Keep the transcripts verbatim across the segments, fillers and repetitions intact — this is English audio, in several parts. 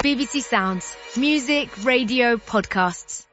B B C Sounds. Music, radio, podcasts.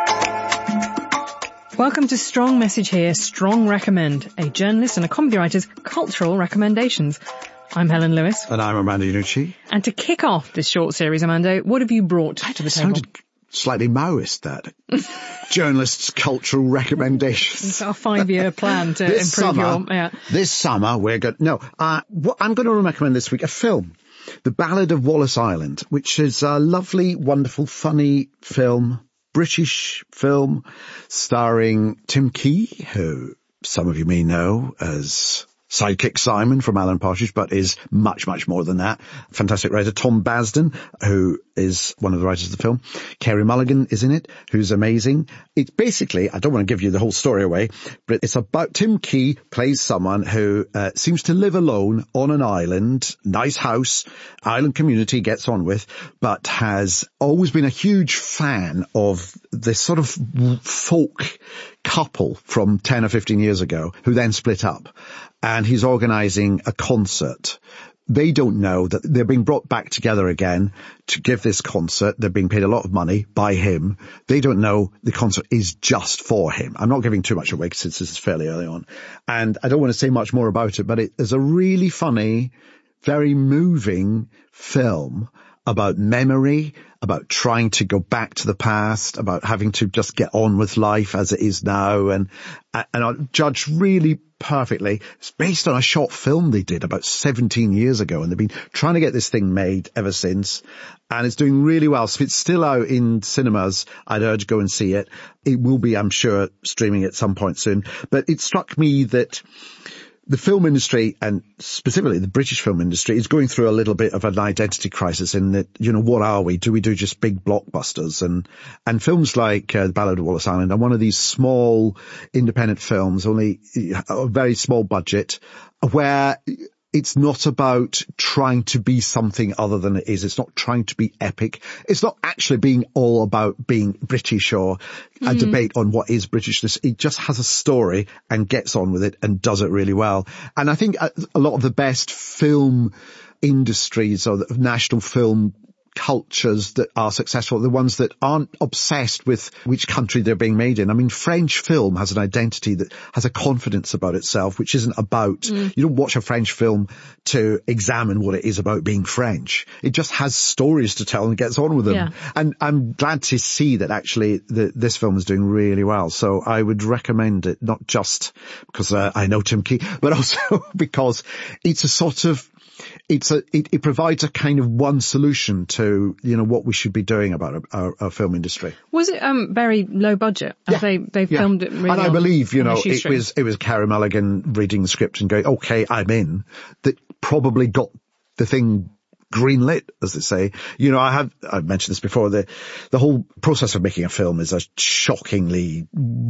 Welcome to Strong Message Here, Strong Recommend, a journalist and a comedy writer's cultural recommendations. I'm Helen Lewis. And I'm Armando Iannucci. And to kick off this short series, Armando, what have you brought to the table? Sounded slightly Maoist, that. Journalists' cultural recommendations. It's our five-year plan to this improve summer, your... Yeah. This summer, we're going... No, uh, what I'm going to recommend this week, a film. The Ballad of Wallace Island, which is a lovely, wonderful, funny film, British film, starring Tim Key, who some of you may know as Sidekick Simon from Alan Partridge, but is much, much more than that. Fantastic writer Tom Basden, who is one of the writers of the film. Carey Mulligan is in it, who's amazing. It's basically, I don't want to give you the whole story away, but it's about Tim Key plays someone who uh, seems to live alone on an island, nice house, island community, gets on with, but has always been a huge fan of this sort of folk couple from ten or fifteen years ago who then split up. And he's organising a concert. They don't know that they're being brought back together again to give this concert. They're being paid a lot of money by him. They don't know the concert is just for him. I'm not giving too much away since this is fairly early on. And I don't want to say much more about it, but it is a really funny, very moving film about memory, about trying to go back to the past, about having to just get on with life as it is now, and and I judged really perfectly. It's based on a short film they did about seventeen years ago, and they've been trying to get this thing made ever since, and it's doing really well. So if it's still out in cinemas, I'd urge go and see it. It will be, I'm sure, streaming at some point soon. But it struck me that the film industry, and specifically the British film industry, is going through a little bit of an identity crisis in that, you know, what are we? Do we do just big blockbusters? And, and films like uh, The Ballad of Wallace Island are one of these small independent films, only a very small budget, where it's not about trying to be something other than it is. It's not trying to be epic. It's not actually being all about being British or a mm. debate on what is Britishness. It just has a story and gets on with it and does it really well. And I think a lot of the best film industries or the national film cultures that are successful, the ones that aren't obsessed with which country they're being made in. I mean, French film has an identity that has a confidence about itself, which isn't about, mm. you don't watch a French film to examine what it is about being French. It just has stories to tell and gets on with them. Yeah. And I'm glad to see that actually the, this film is doing really well. So I would recommend it, not just because uh, I know Tim Key, but also because it's a sort of It's a, it, it provides a kind of one solution to, you know, what we should be doing about our, our film industry. Was it, um, very low budget? Yeah. They, they yeah. filmed it really And I believe, you know, it shoestring. was, it was Carey Mulligan reading the script and going, okay, I'm in, that probably got the thing greenlit, as they say. You know, I have, I've mentioned this before, the, the whole process of making a film is a shockingly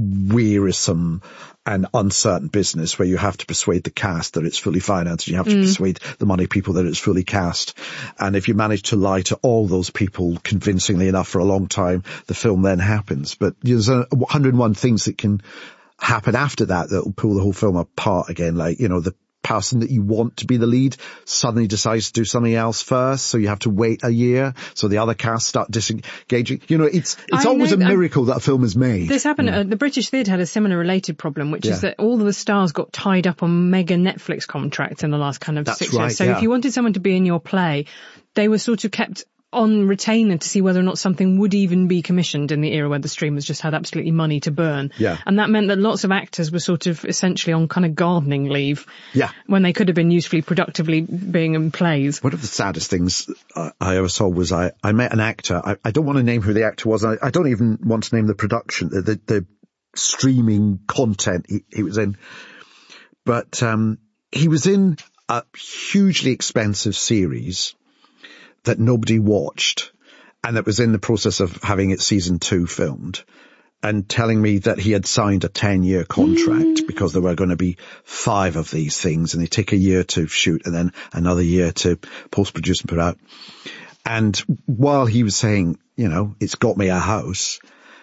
wearisome and uncertain business where you have to persuade the cast that it's fully financed. You have to mm. persuade the money people that it's fully cast. And if you manage to lie to all those people convincingly enough for a long time, the film then happens. But there's a one hundred and one things that can happen after that that will pull the whole film apart again, like, you know, the person that you want to be the lead suddenly decides to do something else first, so you have to wait a year, so the other cast start disengaging. You know, it's it's I always know, a miracle um, that a film is made. This happened, yeah. uh, the British Theatre had a similar related problem, which yeah. is that all of the stars got tied up on mega Netflix contracts in the last kind of That's six right, years. So yeah. if you wanted someone to be in your play, they were sort of kept on retainer to see whether or not something would even be commissioned in the era where the streamers just had absolutely money to burn. Yeah. And that meant that lots of actors were sort of essentially on kind of gardening leave. Yeah. When they could have been usefully, productively being in plays. One of the saddest things uh, I ever saw was I, I met an actor. I, I don't want to name who the actor was. I, I don't even want to name the production, the, the, the streaming content he, he was in. But, um, he was in a hugely expensive series that nobody watched and that was in the process of having its season two filmed, and telling me that he had signed a ten-year contract mm. because there were going to be five of these things and they take a year to shoot and then another year to post-produce and put out. And while he was saying, you know, it's got me a house,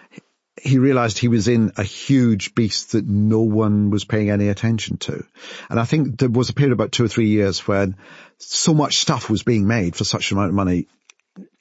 he realized he was in a huge beast that no one was paying any attention to. And I think there was a period about two or three years when so much stuff was being made for such an amount of money,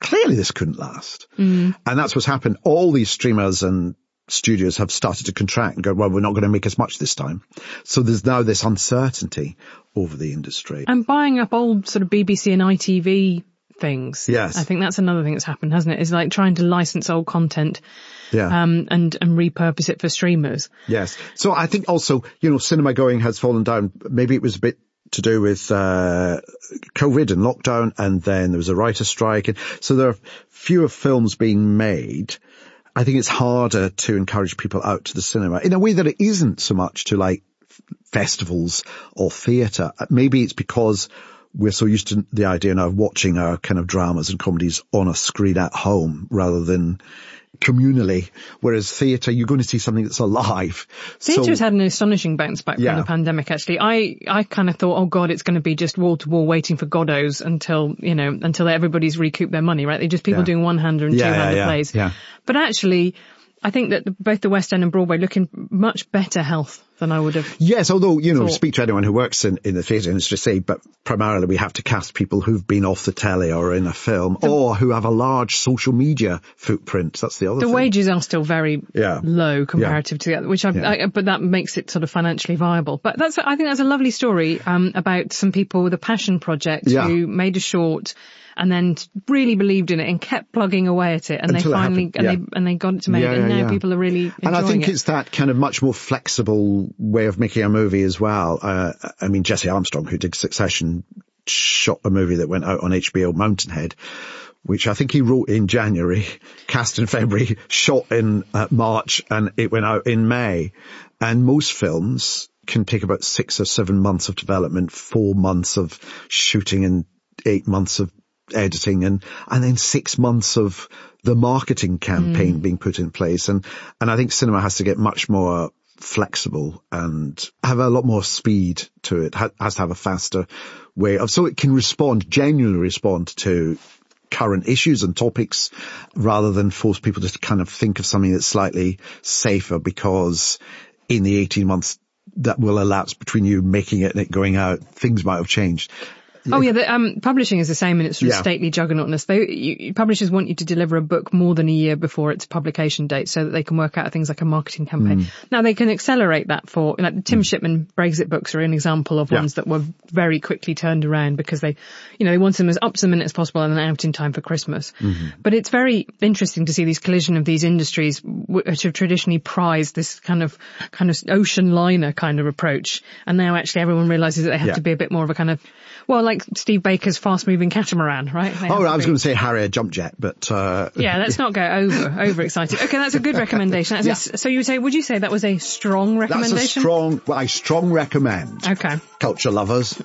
clearly this couldn't last. Mm. And that's what's happened. All these streamers and studios have started to contract and go, well, we're not going to make as much this time. So there's now this uncertainty over the industry. And buying up old sort of B B C and I T V things. Yes. I think that's another thing that's happened, hasn't it? Is like trying to license old content. Yeah. Um, and, and repurpose it for streamers. Yes. So I think also, you know, cinema going has fallen down. Maybe it was a bit to do with, uh, COVID and lockdown, and then there was a writer's strike. And so there are fewer films being made. I think it's harder to encourage people out to the cinema in a way that it isn't so much to like festivals or theatre. Maybe it's because we're so used to the idea now of watching our kind of dramas and comedies on a screen at home rather than communally, whereas theatre, you're going to see something that's alive. Theatre's so, had an astonishing bounce back yeah. from the pandemic, actually. I, I kind of thought, oh God, it's going to be just wall to wall waiting for Godot's until, you know, until everybody's recouped their money, right? They're just people yeah. doing one-hander and yeah, two-hander yeah, yeah, plays. Yeah. But actually, I think that the, both the West End and Broadway look in much better health than I would have. Yes, although, you know, thought. Speak to anyone who works in, in the theatre industry, say, but primarily we have to cast people who've been off the telly or in a film the, or who have a large social media footprint. That's the other the thing. The wages are still very yeah. low comparative yeah. to the other, which I, yeah. I, but that makes it sort of financially viable. But that's, I think that's a lovely story, um, about some people with a passion project yeah. who made a short and then really believed in it and kept plugging away at it, and Until they finally yeah. and they and they got it to make, yeah, and now yeah. people are really enjoying it. And I think it. it's that kind of much more flexible way of making a movie as well. Uh, I mean, Jesse Armstrong, who did Succession, shot a movie that went out on H B O, Mountainhead, which I think he wrote in January, cast in February, shot in uh, March, and it went out in May. And most films can take about six or seven months of development, four months of shooting, and eight months of editing, and and then six months of the marketing campaign mm. being put in place. And and I think cinema has to get much more flexible and have a lot more speed to it, ha- has to have a faster way of, so it can respond, genuinely respond to current issues and topics, rather than force people to kind of think of something that's slightly safer, because in the eighteen months that will elapse between you making it and it going out, things might have changed. Oh yeah, the, um, publishing is the same in its sort of yeah. stately juggernautness. They, you, publishers want you to deliver a book more than a year before its publication date, so that they can work out things like a marketing campaign. Mm. Now they can accelerate that for, like the Tim mm. Shipman Brexit books are an example of yeah. ones that were very quickly turned around because they, you know, they wanted them as up to the minute as possible and then out in time for Christmas. Mm-hmm. But it's very interesting to see these collision of these industries which have traditionally prized this kind of, kind of ocean liner kind of approach. And now actually everyone realizes that they have yeah. to be a bit more of a kind of, well, like Steve Baker's fast-moving catamaran, right? They oh, I was be... going to say Harrier jump jet, but... Uh... Yeah, let's not go over, over-excited. Okay, that's a good recommendation. That's yeah. a, so you would say, would you say that was a strong recommendation? That's a strong, well, I strong recommend. Okay. Culture lovers.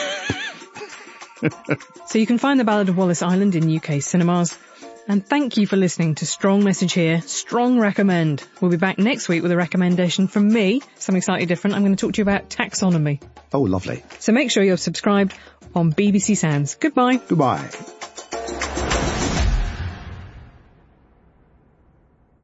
So you can find The Ballad of Wallace Island in U K cinemas. And thank you for listening to Strong Message here. Strong recommend. We'll be back next week with a recommendation from me, something slightly different. I'm going to talk to you about taxonomy. Oh, lovely. So make sure you're subscribed on B B C Sounds. Goodbye. Goodbye.